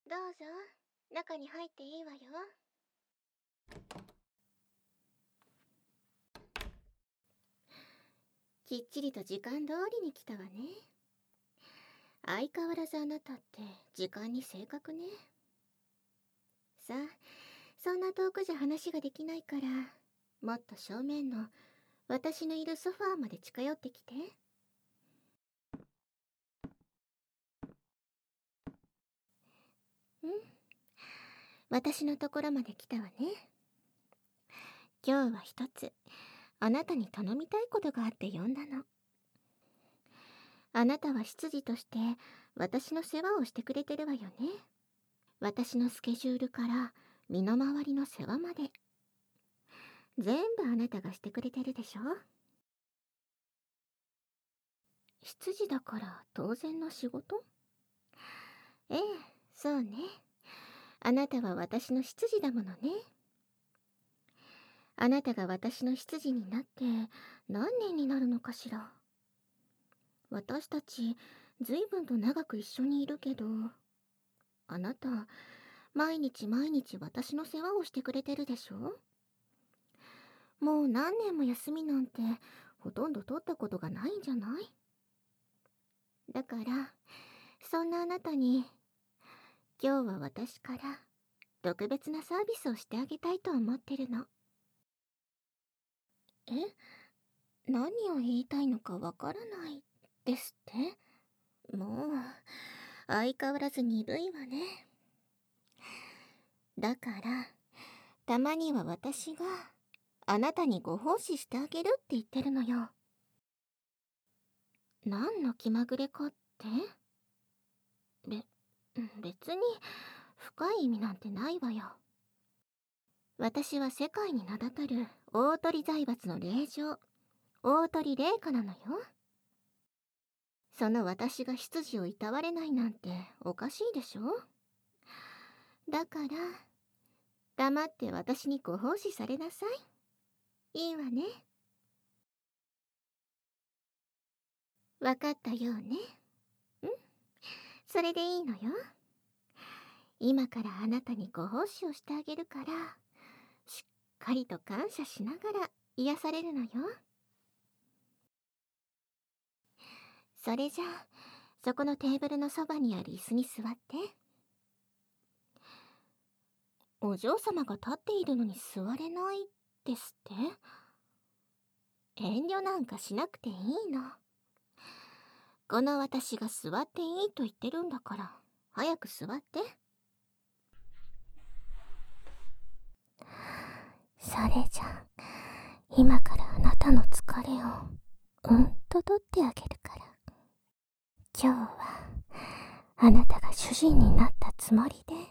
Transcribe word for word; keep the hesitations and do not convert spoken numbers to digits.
どうぞ、中に入っていいわよ。きっちりと時間通りに来たわね。相変わらずあなたって時間に正確ね。さあ、そんな遠くじゃ話ができないから、もっと正面の私のいるソファーまで近寄ってきて。うん、私のところまで来たわね。今日は一つあなたに頼みたいことがあって呼んだの。あなたは執事として私の世話をしてくれてるわよね。私のスケジュールから身の回りの世話まで全部あなたがしてくれてるでしょ。執事だから当然の仕事？ええ、そうね。あなたは私の執事だものね。あなたが私の執事になって何年になるのかしら。私たちずいぶんと長く一緒にいるけど、あなた毎日毎日私の世話をしてくれてるでしょ。もう何年も休みなんてほとんど取ったことがないんじゃない？だからそんなあなたに今日は私から特別なサービスをしてあげたいと思ってるの。え？何を言いたいのかわからないですって？もう相変わらず鈍いわね。だからたまには私があなたにご奉仕してあげるって言ってるのよ。何の気まぐれかって？べ、別に深い意味なんてないわよ。私は世界に名だたる大鳥財閥の令嬢、大鳥麗華なのよ。その私が執事をいたわれないなんておかしいでしょ。だから黙って私にご奉仕されなさい。いいわね。わかったようね。ん？それでいいのよ。今からあなたにご奉仕をしてあげるから、しっかりと感謝しながら癒されるのよ。それじゃあ、そこのテーブルのそばにある椅子に座って。お嬢様が立っているのに座れないですって？遠慮なんかしなくていいの。この私が座っていいと言ってるんだから、早く座って。それじゃあ、今からあなたの疲れをうんと取ってあげるから。今日はあなたが主人になったつもりで